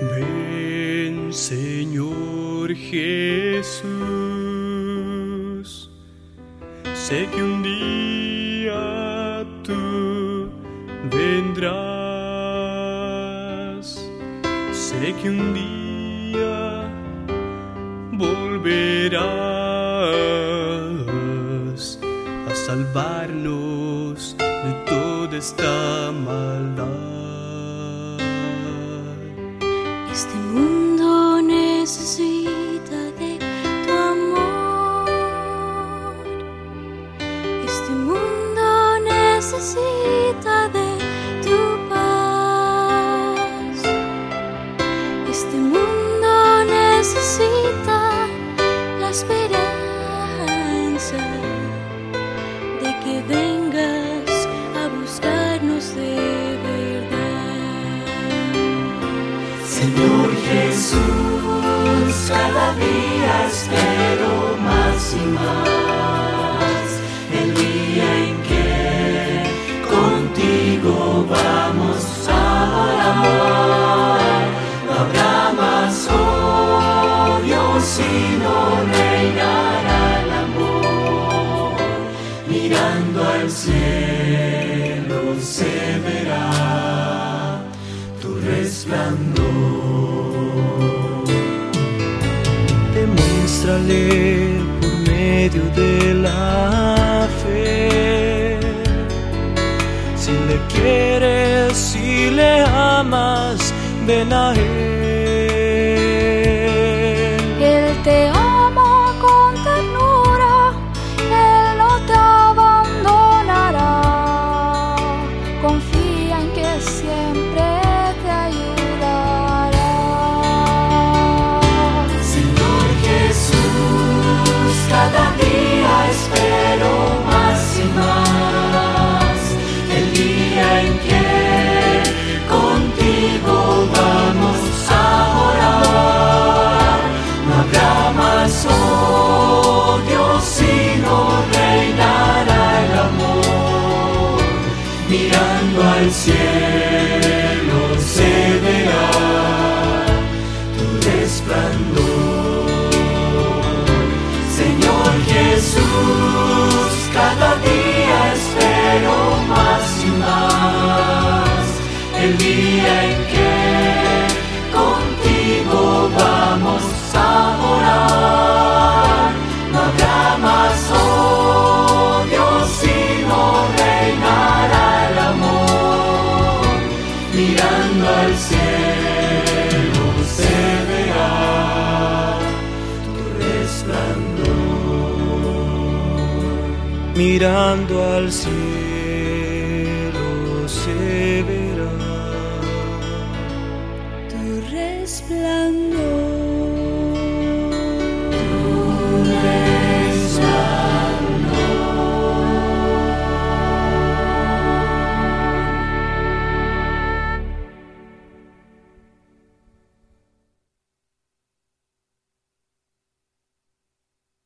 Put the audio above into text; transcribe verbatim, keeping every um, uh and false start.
Ven, Señor Jesús, sé que un día tú vendrás, sé que un día volverás a salvarnos de toda esta maldad. Este mundo necesita de tu amor. Este mundo necesita de tu paz. Este mundo necesita la esperanza de que vengas a buscarnos de verdad. Señor Jesús, cada día espero más y más el día en que contigo vamos a morar. No habrá más odio, sino reinará el amor. Mirando al cielo se verá tu resplandor. Demuéstrale por medio de la fe, si le quieres, si le amas, ven a él. Él te ama con ternura, Él no te abandonará. Confía en que siempre te ayudará. Señor Jesús, cada día espero más y más el día en que contigo vamos a morar. No habrá más odio, sino reinará el amor. Mirando al cielo se verá tu resplandor. Señor Jesús, cada día espero más y más el día en que contigo vamos a morar. No habrá más odio, sino reinará el amor. Mirando al cielo se verá tu resplandor. Mirando al cielo se verá Tu resplandor.